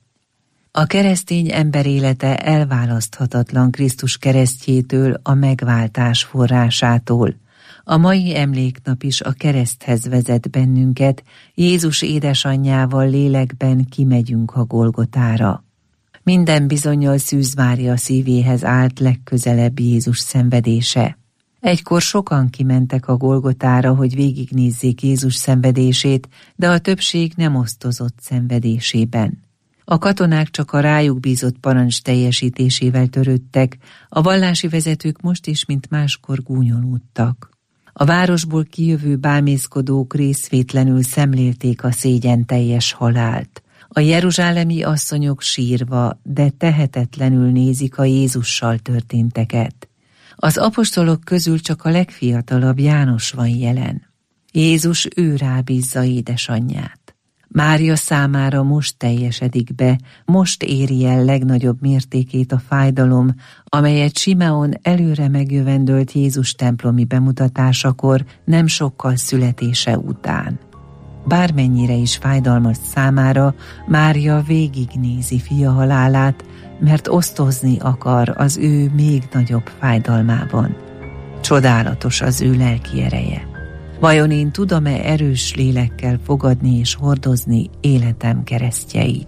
A keresztény ember élete elválaszthatatlan Krisztus keresztjétől, a megváltás forrásától. A mai emléknap is a kereszthez vezet bennünket, Jézus édesanyjával lélekben kimegyünk a Golgotára. Minden bizonnyal Szűz Mária szívéhez állt legközelebb Jézus szenvedése. Egykor sokan kimentek a Golgotára, hogy végignézzék Jézus szenvedését, de a többség nem osztozott szenvedésében. A katonák csak a rájuk bízott parancs teljesítésével törődtek, a vallási vezetők most is, mint máskor gúnyolódtak. A városból kijövő bálmészkodók részvétlenül szemlélték a szégyenteljes halált. A jeruzsálemi asszonyok sírva, de tehetetlenül nézik a Jézussal történteket. Az apostolok közül csak a legfiatalabb János van jelen. Jézus ő rábízza édesanyját. Mária számára most teljesedik be, most éri el legnagyobb mértékét a fájdalom, amelyet Simeon előre megjövendölt Jézus templomi bemutatásakor, nem sokkal születése után. Bármennyire is fájdalmas számára, Mária végignézi fia halálát, mert osztozni akar az ő még nagyobb fájdalmában. Csodálatos az ő lelki ereje. Vajon én tudom-e erős lélekkel fogadni és hordozni életem keresztjeit?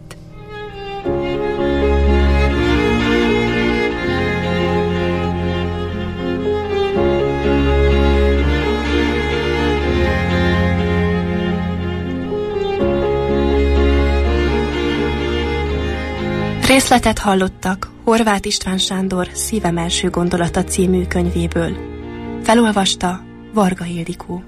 Részletet hallottak Horváth István Sándor Szívem első gondolata című könyvéből. Felolvasta Varga Ildikó.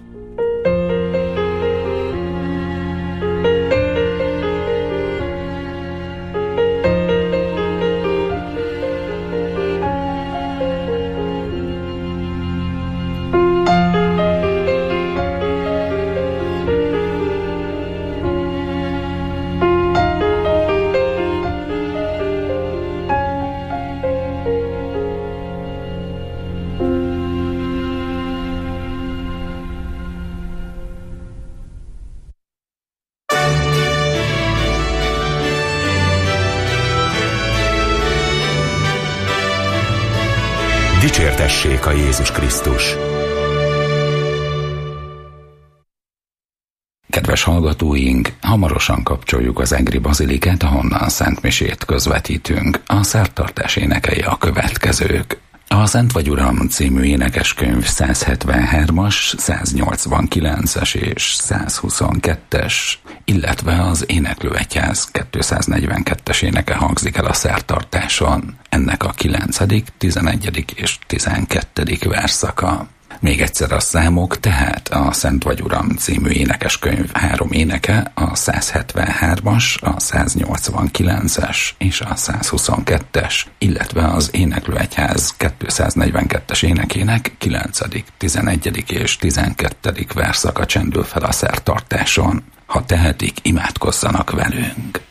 Dicsértessék a Jézus Krisztus! Kedves hallgatóink, hamarosan kapcsoljuk az Egri Bazilikát, ahonnan szentmisét közvetítünk. A szertartás énekei a következők. A Szent vagy Uram című énekeskönyv száz hetvenhármas, száz nyolcvankilences és száz huszonkettes, illetve az Éneklőegyház kétszáznegyvenkettes éneke hangzik el a szertartáson. Ennek a kilencedik, tizenegyedik és tizenkettedik verszaka. Még egyszer a számok, tehát a Szent vagy Uram című énekeskönyv három éneke, a száz hetvenhármas, a száz nyolcvankilences és a száz huszonkettes, illetve az Éneklőegyház kétszáznegyvenkettes énekének kilencedik, tizenegyedik és tizenkettedik verszaka csendül fel a szertartáson. Ha tehetik, imádkozzanak velünk!